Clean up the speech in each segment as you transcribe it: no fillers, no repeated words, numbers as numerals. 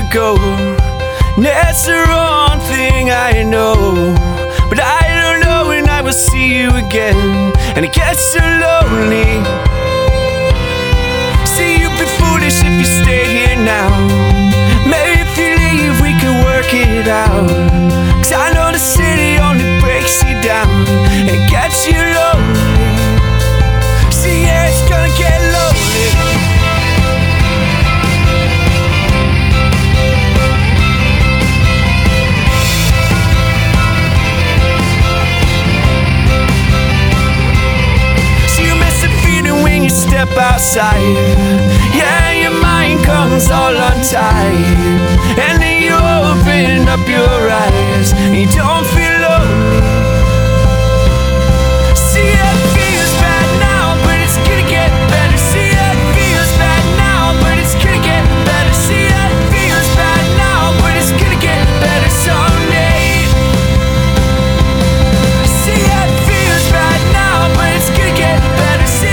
go. That's the wrong thing I know, but I don't know when I will see you again, and it gets so lonely. See, you'd be foolish if you stay here now. Maybe if you leave we can work it out, 'cause I know the city only breaks you down, and it gets you lonely. See, yeah, it's gonna get lonely. Step outside, yeah, your mind comes all untied, and then you open up your eyes, and you don't feel lonely. See, it feels bad now, but it's gonna get better. See, it feels bad now, but it's gonna get better. See, it feels bad now, but it's gonna get better someday. See, it feels bad now, but it's gonna get better. See,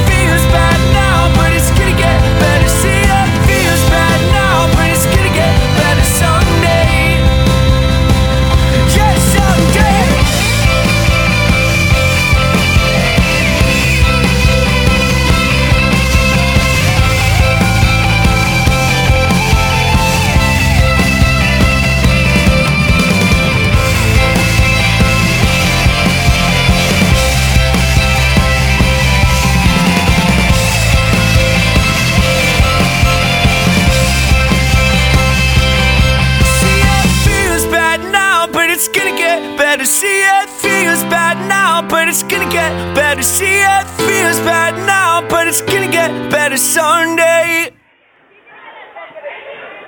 see, it feels bad now, but it's gonna get better. See, it feels bad now, but it's gonna get better someday.